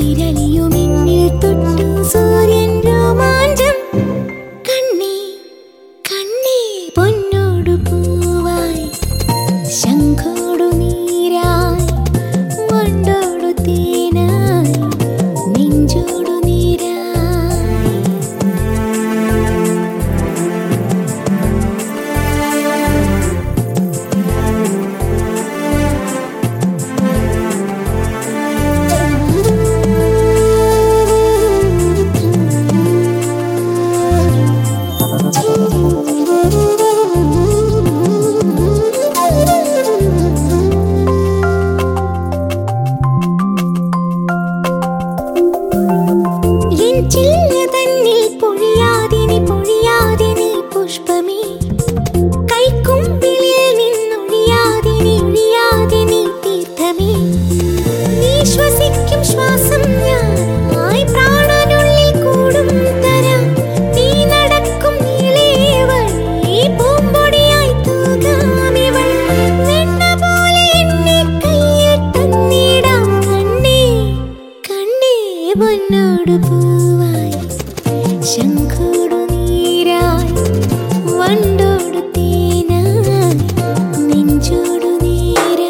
കുളിരലിയുമെന്നിൽ തൊട്ടു സൂര്യൻ രോമാഞ്ചം. കണ്ണേ കണ്ണേ പൊന്നോടു പൂവായി, ശംഖോടു നീരായി, വണ്ടോടു തേനായി, നെഞ്ചോടു നീരായി. പൊന്നോടു പൂവായി, ശംഖോടു നീരായി, വണ്ടോടു തേനായി, നെഞ്ചോടു നീരായി.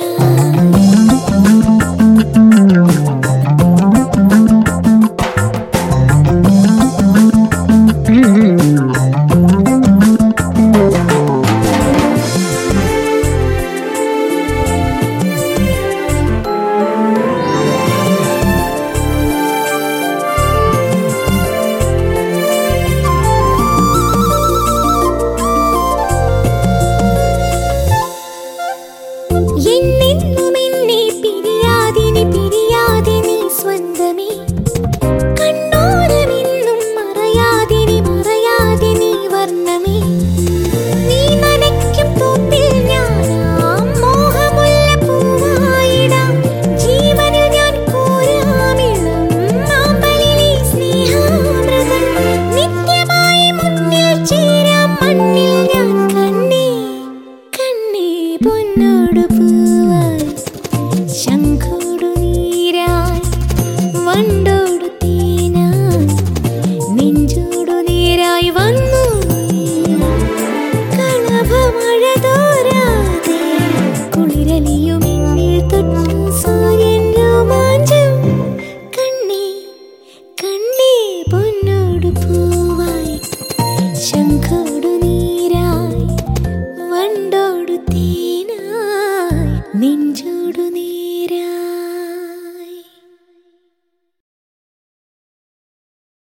പൊന്നോടു പൂവായി, ശംഖോടു നീരായി, വണ്ടോടു തേനായി, നെഞ്ചോടു നീരായി വന്നു കളഭമഴ തോരാതെ. കുളിരലിയുമെന്നിൽ തൊട്ടു സൂര്യൻ രോമാഞ്ചം. കണ്ണേ കണ്ണേ പൊന്നോടു പൂവായി, ശംഖോ